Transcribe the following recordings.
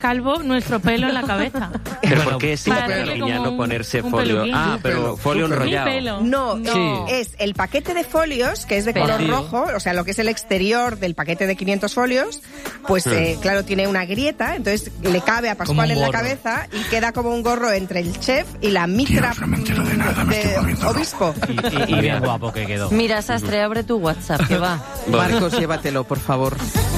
calvo nuestro pelo en la cabeza. ¿Pero por qué es Para la hacerle niña como no ponerse un folio? peluquín. Pero folio enrollado. Pelo. No, Sí. es el paquete de folios, que es de color Vacío. rojo, o sea, lo que es el exterior del paquete de 500 folios, pues claro, tiene una grieta, entonces le cabe a Como Pascual un en la gorro. cabeza y queda como un gorro entre el chef y la mitra de obispo. Y bien guapo que quedó. Mira, Sastre, abre tu WhatsApp, que va. Marcos, llévatelo, por favor.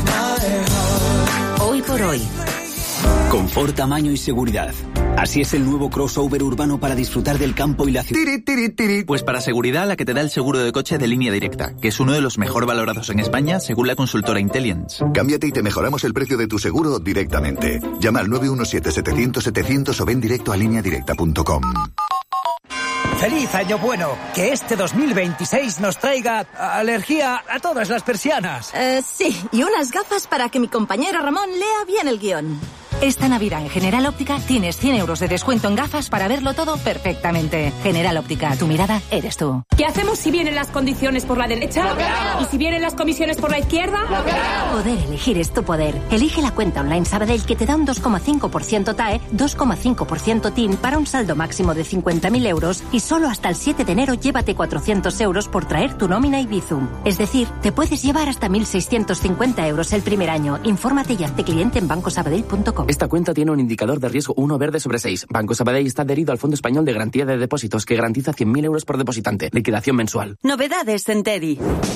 Hoy por hoy. Confort, tamaño y seguridad. Así es el nuevo crossover urbano para disfrutar del campo y la ciudad. Pues para seguridad, la que te da el seguro de coche de Línea Directa, que es uno de los mejor valorados en España según la consultora Intelliance. Cámbiate y te mejoramos el precio de tu seguro directamente. Llama al 917-700-700 o ven directo a lineadirecta.com. ¡Feliz Año Bueno! Que este 2026 nos traiga alergia a todas las persianas. Sí, y unas gafas para que mi compañero Ramón lea bien el guión. Esta Navidad en General Óptica tienes 100 euros de descuento en gafas para verlo todo perfectamente. General Óptica, tu mirada eres tú. ¿Qué hacemos si vienen las condiciones por la derecha? ¿Y si vienen las comisiones por la izquierda? Poder elegir es tu poder. Elige la cuenta online Sabadell que te da un 2,5% TAE, 2,5% TIN para un saldo máximo de 50.000 euros y solo hasta el 7 de enero llévate 400 euros por traer tu nómina y Bizum. Es decir, te puedes llevar hasta 1.650 euros el primer año. Infórmate y hazte cliente en bancosabadell.com. Esta cuenta tiene un indicador de riesgo 1 verde sobre 6. Banco Sabadell está adherido al Fondo Español de Garantía de Depósitos, que garantiza 100.000 euros por depositante. Liquidación mensual. Novedades en Teddy.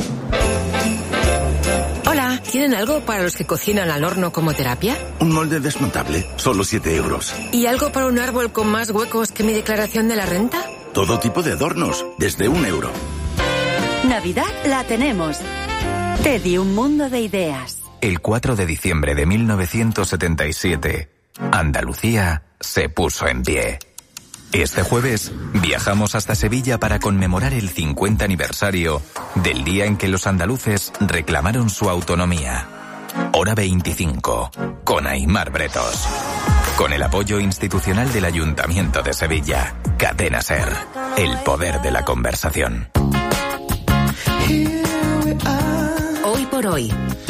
Hola, ¿tienen algo para los que cocinan al horno como terapia? Un molde desmontable, solo 7 euros. ¿Y algo para un árbol con más huecos que mi declaración de la renta? Todo tipo de adornos, desde 1 euro. Navidad la tenemos. Teddy, un mundo de ideas. El 4 de diciembre de 1977, Andalucía se puso en pie. Este jueves viajamos hasta Sevilla para conmemorar el 50 aniversario del día en que los andaluces reclamaron su autonomía. Hora 25, con Aimar Bretos. Con el apoyo institucional del Ayuntamiento de Sevilla. Cadena SER, el poder de la conversación. Hoy por hoy.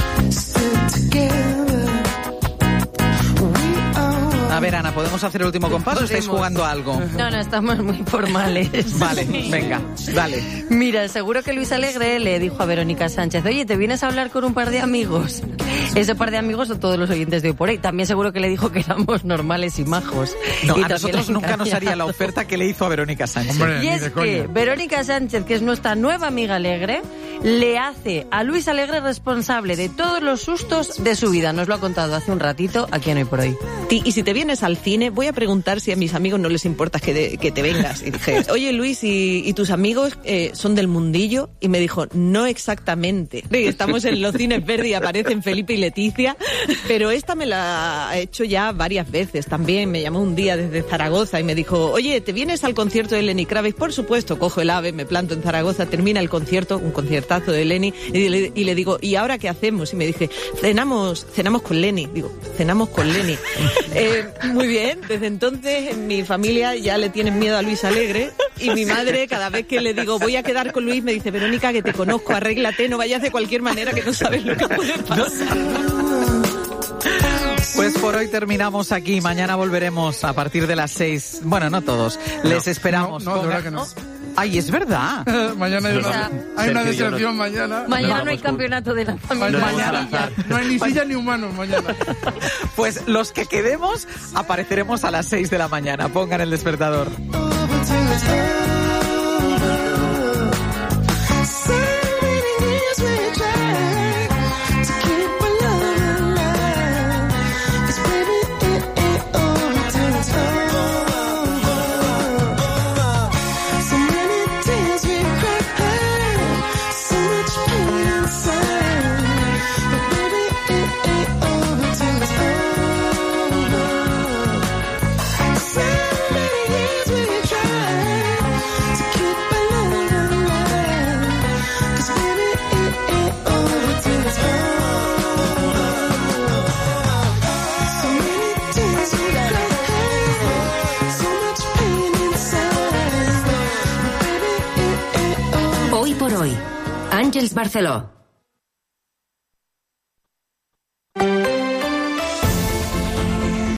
A ver, Ana, ¿podemos hacer el último compás o estáis jugando a algo? No, estamos muy formales. Vale, venga, dale. Mira, seguro que Luis Alegre le dijo a Verónica Sánchez, oye, ¿te vienes a hablar con un par de amigos? Ese par de amigos son todos los oyentes de Hoy por Hoy. También seguro que le dijo que éramos normales y majos. No, y a nosotros nunca nos haría la oferta que le hizo a Verónica Sánchez. Hombre, y es que Verónica Sánchez, que es nuestra nueva amiga Alegre, le hace a Luis Alegre responsable de todos los sustos de su vida. Nos lo ha contado hace un ratito aquí en Hoy por Hoy. Y si te vienes al cine, voy a preguntar si a mis amigos no les importa que te vengas. Y dije, oye Luis, ¿y tus amigos son del mundillo? Y me dijo, no exactamente. Estamos en los cines Verdi y aparecen Felipe y Leticia, pero esta me la ha hecho ya varias veces también. Me llamó un día desde Zaragoza y me dijo, oye, ¿te vienes al concierto de Lenny Kravitz? Por supuesto, cojo el AVE, me planto en Zaragoza, termina el concierto, un conciertazo de Lenny, y le digo, ¿y ahora qué hacemos? Y me dije, cenamos con Lenny. Digo, cenamos con Lenny. Muy bien, desde entonces en mi familia ya le tienen miedo a Luis Alegre y mi madre cada vez que le digo voy a quedar con Luis me dice, Verónica, que te conozco, arréglate, no vayas de cualquier manera que no sabes lo que puede pasar. Pues por hoy terminamos aquí, mañana volveremos a partir de las 6. Bueno, no todos, les esperamos. No, de verdad que no. Ay, es verdad. Mañana hay una deserción mañana. Mañana no hay campeonato de la familia. Mañana no hay ni silla ni humanos mañana. Pues los que quedemos apareceremos a las 6 de la mañana. Pongan el despertador. Hoy por hoy. Àngels Barceló.